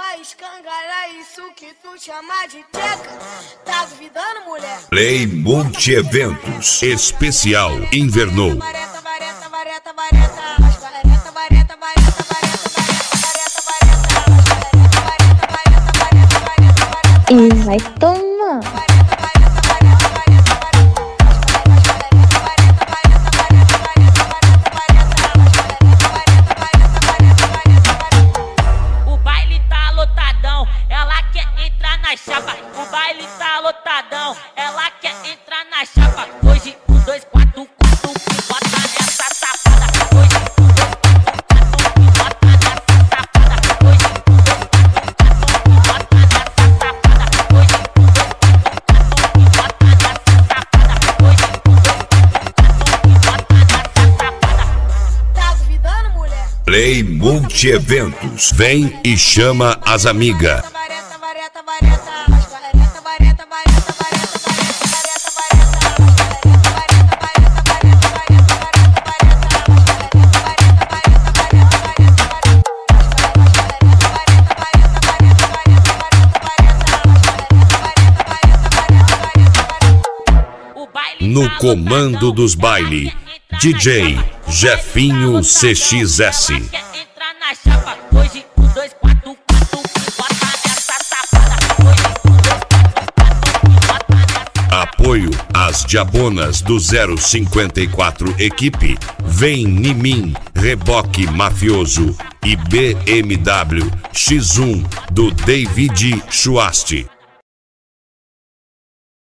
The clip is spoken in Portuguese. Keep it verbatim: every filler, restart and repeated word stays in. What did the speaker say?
vai escangalhar isso que tu chama de teca. Tá duvidando, mulher? Play Multi-Eventos Especial Invernou. Vareta, vareta, vareta, vareta, vareta, vareta, vareta, vareta, vareta, E vai tomar. O baile tá lotadão, ela quer entrar na chapa. O baile tá lotadão, ela quer entrar na chapa. Hoje um, dois, quatro, quatro, bota nessa safada. Hoje um, dois, quatro, quatro, bota nessa safada. Hoje um, dois, quatro, quatro, bota nessa safada. Hoje um, dois, quatro, quatro, bota nessa safada. tá duvidando, mulher? Play Multi-Eventos. Vem e chama as amigas. Vareta, vareta, vareta, vareta, vareta, vareta, vareta, vareta, No comando dos baile, D J Jefinho C X S. Ela quer entrar na chapa. Hoje um, dois, quatro, quatro, bota nessa safada. Hoje um, dois, quatro, quatro, bota nessa. Apoio às diabonas do zero cinquenta e quatro equipe. Vem Nimin, Reboque Mafioso e B M W X um do David Schwast.